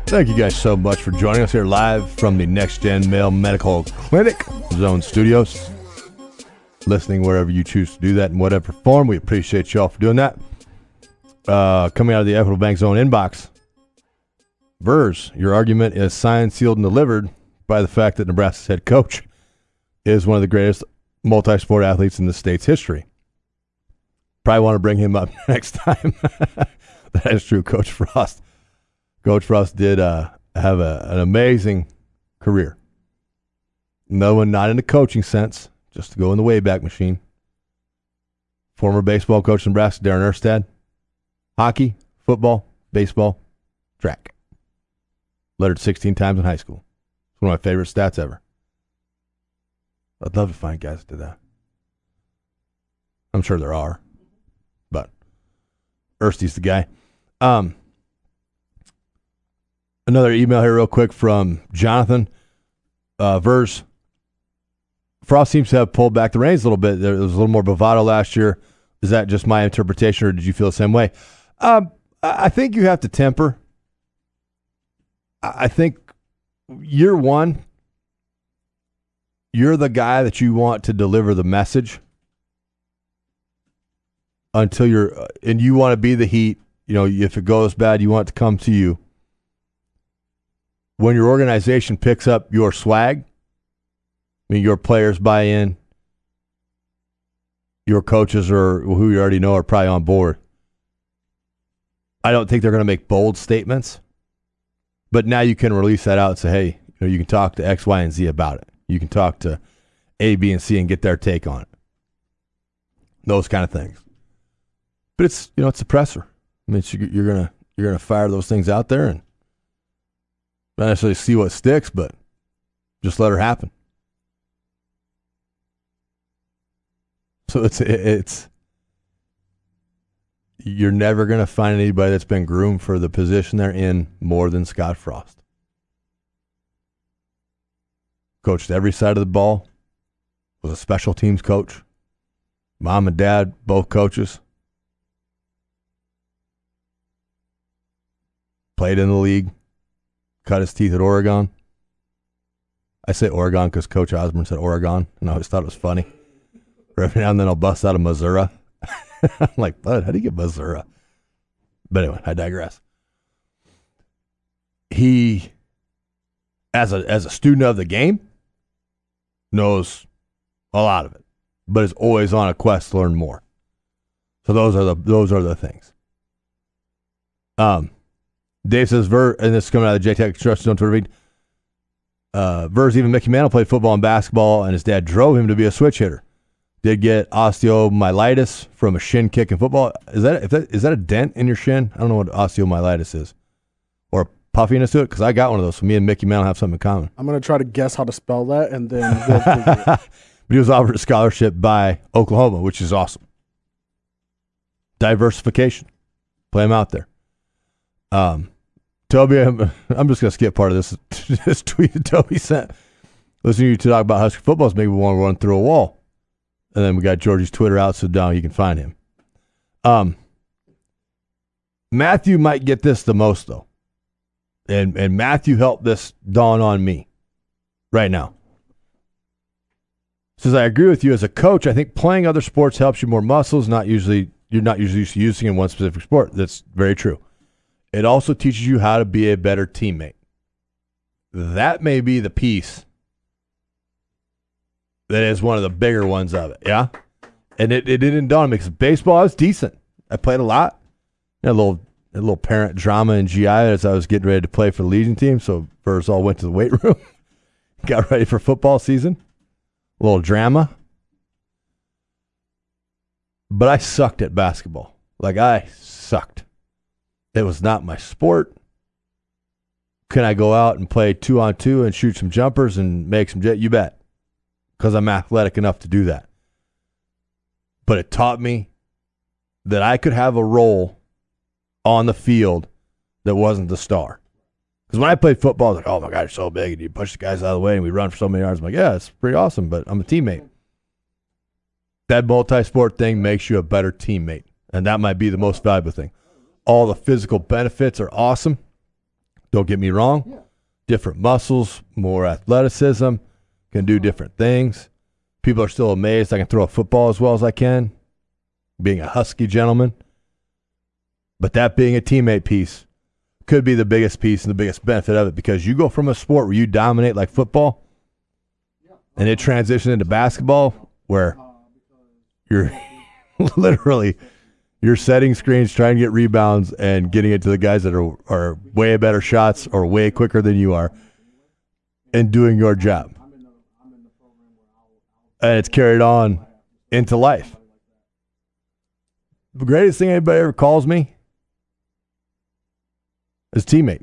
Thank you guys so much for joining us here live from the Next Gen Male Medical Clinic Zone Studios. Listening wherever you choose to do that in whatever form. We appreciate you all for doing that. Coming out of the Equitable Bank Zone inbox. Vers, your argument is signed, sealed, and delivered by the fact that Nebraska's head coach is one of the greatest multi-sport athletes in the state's history. Probably want to bring him up next time. That is true, Coach Frost. Coach Frost did have an amazing career. No one, not in the coaching sense, just to go in the Wayback Machine. Former baseball coach in Nebraska, Darren Erstad. Hockey, football, baseball, track. Lettered 16 times in high school. It's one of my favorite stats ever. I'd love to find guys that do that. I'm sure there are, but Ersty's the guy. Another email here real quick from Jonathan. Vers, Frost seems to have pulled back the reins a little bit. There was a little more bravado last year. Is that just my interpretation, or did you feel the same way? I think you have to temper. I think year one, you're the guy that you want to deliver the message until and you want to be the heat. You know, if it goes bad, you want it to come to you. When your organization picks up your swag, I mean, your players buy in, your coaches or who you already know are probably on board. I don't think they're going to make bold statements, but now you can release that out and say, hey, you can talk to X, Y, and Z about it. You can talk to A, B, and C and get their take on it. Those kind of things. But it's it's a presser. I mean, you're gonna fire those things out there and not necessarily see what sticks, but just let her happen. So it's you're never going to find anybody that's been groomed for the position they're in more than Scott Frost. Coached every side of the ball. Was a special teams coach. Mom and dad, both coaches. Played in the league. Cut his teeth at Oregon. I say Oregon because Coach Osborne said Oregon, and I always thought it was funny. Every now and then I'll bust out of Missouri. I'm like, bud, how do you get Missouri? But anyway, I digress. He, as a student of the game, knows a lot of it, but is always on a quest to learn more. So those are the things. Dave says, and this is coming out of the JTech Construction Zone Twitter feed. Vers, even Mickey Mantle played football and basketball, and his dad drove him to be a switch hitter. Did get osteomyelitis from a shin kick in football. Is that a dent in your shin? I don't know what osteomyelitis is. Or puffiness to it, because I got one of those. So me and Mickey Mantle have something in common. I'm going to try to guess how to spell that, and then we'll figure it. But he was offered a scholarship by Oklahoma, which is awesome. Diversification. Play him out there. Toby, I'm just going to skip part of this tweet that Toby sent. Listening to you talk about Husker football makes me want to run through a wall. And then we got Georgie's Twitter out, so down you can find him. Matthew might get this the most, though. And Matthew helped this dawn on me right now. Says, I agree with you. As a coach, I think playing other sports helps you more muscles. You're not usually using in one specific sport. That's very true. It also teaches you how to be a better teammate. That may be the piece that is one of the bigger ones of it, yeah? And it didn't dawn on me because baseball, I was decent. I played a lot. A little parent drama in GI as I was getting ready to play for the Legion team, so first all went to the weight room, got ready for football season. A little drama. But I sucked at basketball. Like, I sucked. It was not my sport. Can I go out and play 2-on-2 and shoot some jumpers and make some You bet. Because I'm athletic enough to do that. But it taught me that I could have a role on the field that wasn't the star. Because when I played football, I was like, oh my God, you're so big, and you push the guys out of the way, and we run for so many yards. I'm like, yeah, it's pretty awesome, but I'm a teammate. That multi-sport thing makes you a better teammate, and that might be the most valuable thing. All the physical benefits are awesome. Don't get me wrong. Yeah. Different muscles, more athleticism, can do different things. People are still amazed I can throw a football as well as I can, being a husky gentleman. But that being a teammate piece could be the biggest piece and the biggest benefit of it, because you go from a sport where you dominate like football and it transitions into basketball where you're literally you're setting screens, trying to get rebounds, and getting it to the guys that are way better shots or way quicker than you are and doing your job. And it's carried on into life. The greatest thing anybody ever calls me is teammate.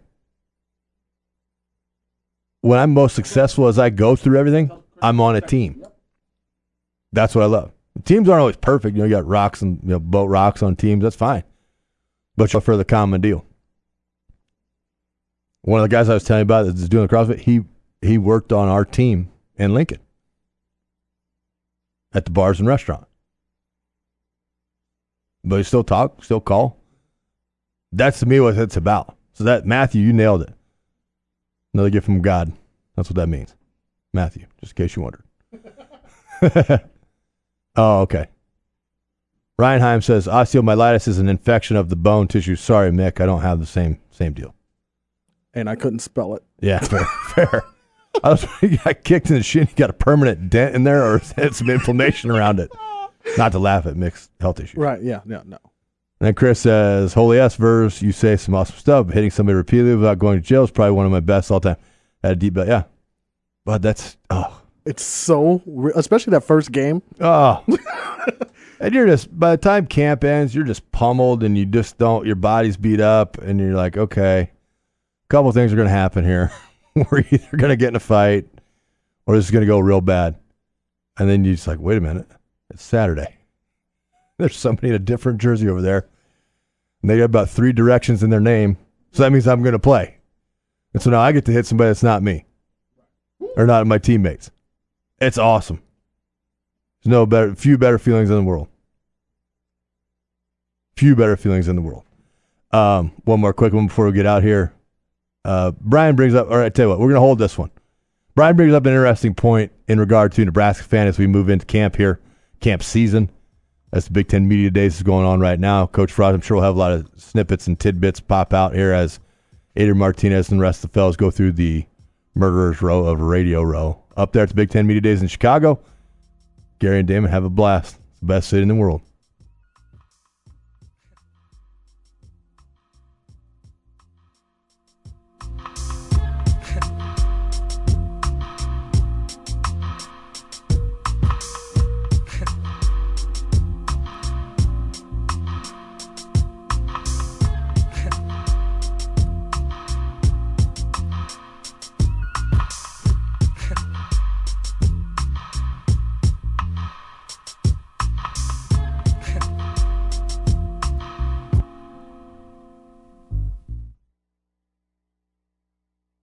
When I'm most successful as I go through everything, I'm on a team. That's what I love. Teams aren't always perfect. You got rocks and boat rocks on teams. That's fine. But you're for the common deal. One of the guys I was telling you about that's doing the CrossFit, he worked on our team in Lincoln at the bars and restaurant. But he still talk, still call. That's to me what it's about. So that, Matthew, you nailed it. Another gift from God. That's what that means. Matthew, just in case you wondered. Oh, okay. Ryan Heim says, osteomyelitis is an infection of the bone tissue. Sorry, Mick, I don't have the same deal. And I couldn't spell it. Yeah, fair. He got kicked in the shin. He got a permanent dent in there or had some inflammation around it. Not to laugh at Mick's health issues. Right, yeah, no. And then Chris says, Holy S verse, you say some awesome stuff. Hitting somebody repeatedly without going to jail is probably one of my best all time. Had a deep belt, yeah. But that's, it's so, especially that first game. Oh. And you're just, by the time camp ends, you're just pummeled and you just don't, your body's beat up and you're like, okay, a couple of things are going to happen here. We're either going to get in a fight or this is going to go real bad. And then you're just like, wait a minute, it's Saturday. There's somebody in a different jersey over there. And they got about 3 directions in their name. So that means I'm going to play. And so now I get to hit somebody that's not me or not my teammates. It's awesome. There's few better feelings in the world. Few better feelings in the world. One more quick one before we get out here. Brian brings up, all right, I tell you what, we're going to hold this one. Brian brings up an interesting point in regard to Nebraska fan as we move into camp here, camp season. As the Big Ten Media Days is going on right now. Coach Frost, I'm sure we'll have a lot of snippets and tidbits pop out here as Adrian Martinez and the rest of the fellows go through the Murderers Row of Radio Row. Up there at the Big Ten Media Days in Chicago, Gary and Damon have a blast. It's the best city in the world.